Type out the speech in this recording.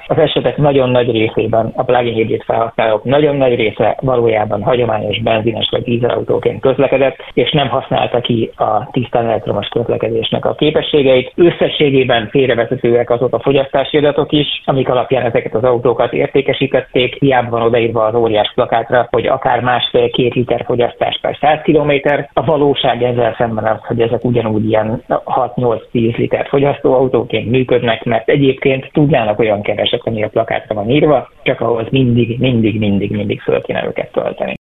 Az esetek nagyon nagy részében a plug-in hibrid felhasználók nagyon nagy része valójában hagyományos benzines vagy dízelautóként közlekedett, és nem használta ki a tisztán elektromos közlekedésnek a képességeit. Összességében félrevezetőek azok a fogyasztási adatok is, amik alapján ezeket az autókat értékesítették. Hiába van odaírva az óriás plakátra, hogy akár 1,5-2 liter fogyasztás per 100 kilométer. A valóság ezzel szemben az, hogy ezek ugyanúgy ilyen 6-8-10 liter fogyasztóautóként működnek, mert egyébként tudnának olyan keveset, ami a plakátra van írva, csak ahhoz mindig föl kéne őket tölteni.